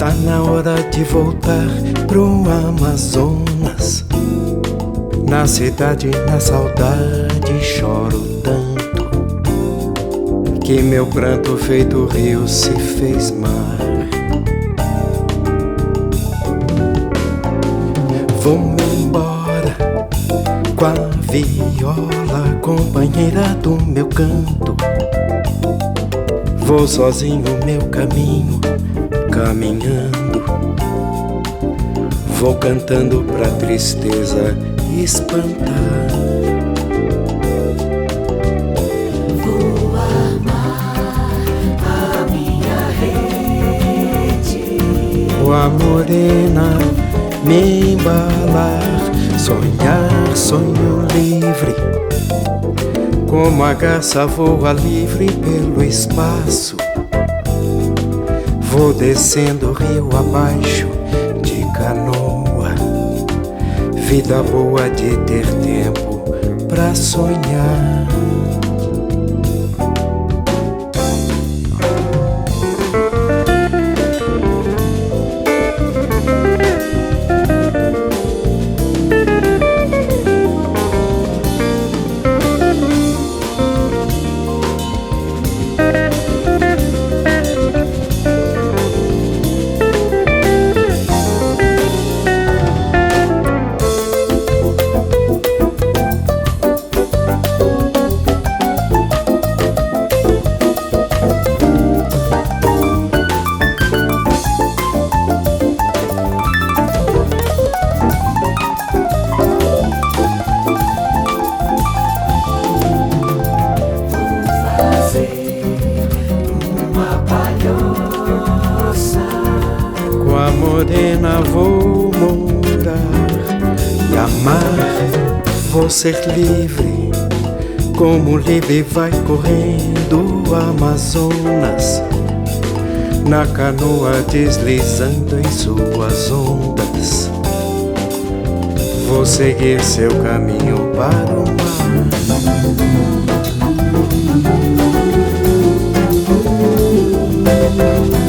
Tá na hora de voltar pro Amazonas. Na cidade, na saudade, choro tanto que meu pranto feito rio se fez mar. Vou-me embora com a viola, companheira do meu canto. Vou sozinho meu caminho, caminhando. Vou cantando pra tristeza espantar. Vou amar a minha rede, Com a morena me embalar, sonhar sonho livre, como a garça voa livre pelo espaço. Vou descendo rio abaixo de canoa, vida boa de ter tempo pra sonhar. Com a morena vou morar e amar, vou ser livre, como livre vai correndo o Amazonas, na canoa deslizando em suas ondas. Vou seguir seu caminho para o mar.